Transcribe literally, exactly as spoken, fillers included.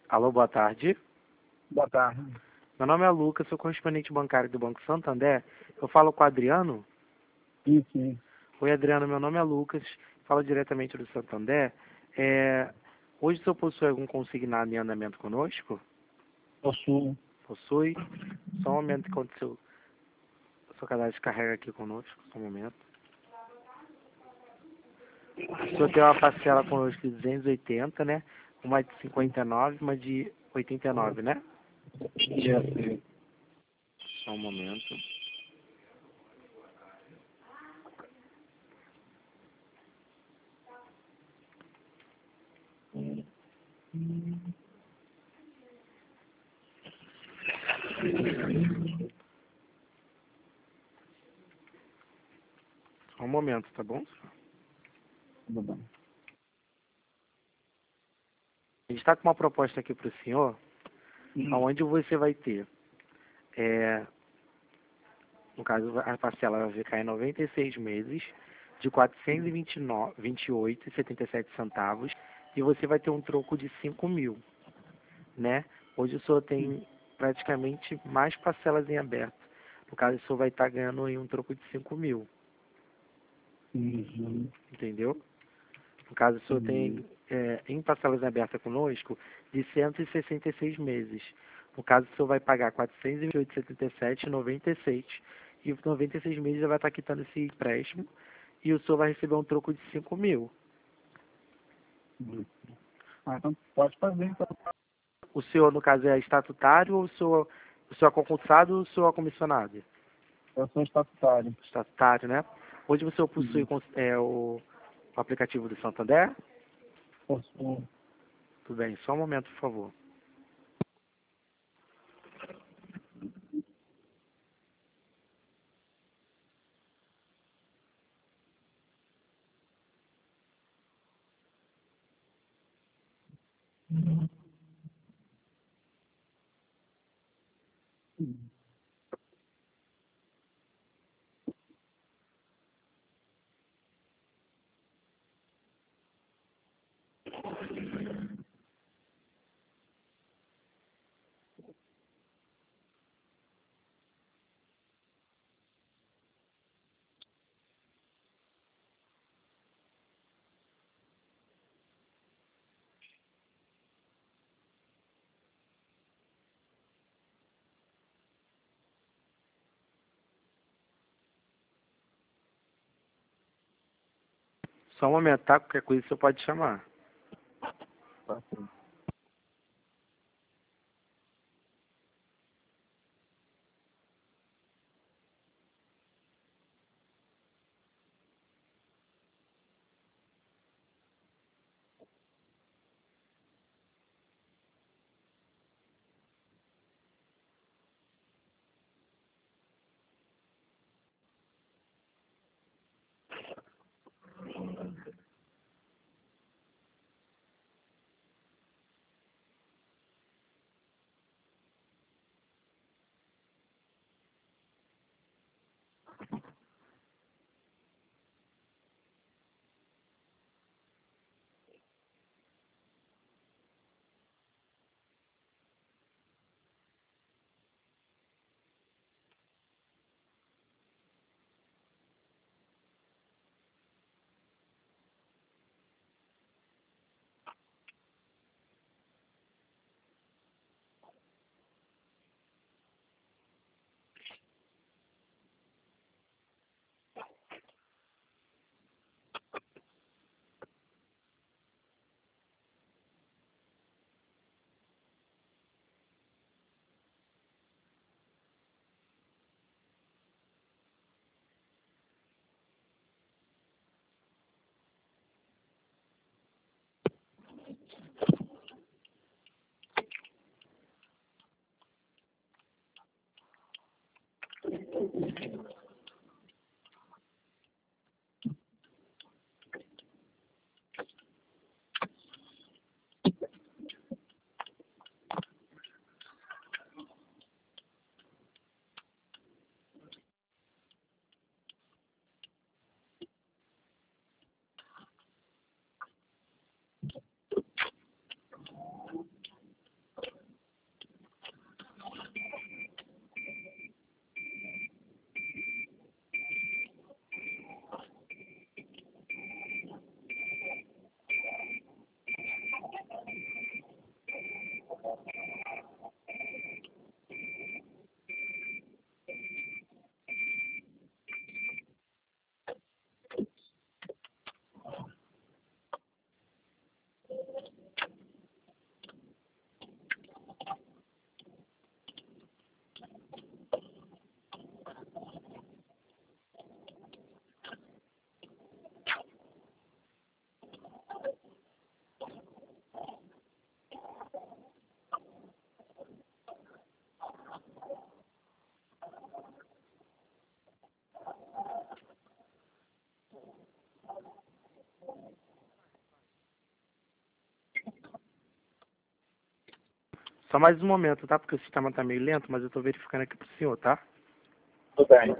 Alô, boa tarde. Boa tarde. Meu nome é Lucas, sou correspondente bancário do Banco Santander. Eu falo com o Adriano? Sim, sim. Oi, Adriano, meu nome é Lucas, falo diretamente do Santander. É, hoje o senhor possui algum consignado em andamento conosco? Possuo. Possui? Só um momento enquanto o seu, o seu cadastro carrega aqui conosco, só um momento. O senhor tem uma parcela conosco de duzentos e oitenta, né? Uma de cinquenta e nove, uma de oitenta e nove, né? Isso. Só um momento. Só um momento, tá bom? Tudo bem. A gente está com uma proposta aqui para o senhor, Hum. onde você vai ter, é, no caso, a parcela vai ficar em noventa e seis meses, de quatrocentos e vinte e nove, vinte e oito e setenta e sete centavos, e você vai ter um troco de cinco mil, né? Hoje o senhor tem praticamente mais parcelas em aberto. No caso, o senhor vai estar ganhando aí um troco de cinco mil, Uhum. entendeu? No caso, o senhor Uhum. tem é, em parcelas em aberta conosco de cento e sessenta e seis meses. No caso, o senhor vai pagar quatrocentos e vinte e oito vírgula setenta e sete e noventa e seis. E os noventa e seis meses já vai estar quitando esse empréstimo e o senhor vai receber um troco de cinco mil. Uhum. Ah, então pode fazer, então. O senhor, no caso, é estatutário ou o senhor, o senhor é concursado ou o senhor é comissionado? Eu sou estatutário. Estatutário, né? Hoje o senhor possui Uhum. é, o, o aplicativo do Santander? Possuo. Tudo bem, só um momento, por favor. Uhum. Só um momento, tá? Qualquer coisa o senhor pode chamar. Tá certo. Só mais um momento, tá? Porque o sistema tá meio lento, mas eu tô verificando aqui pro senhor, tá? Tudo bem.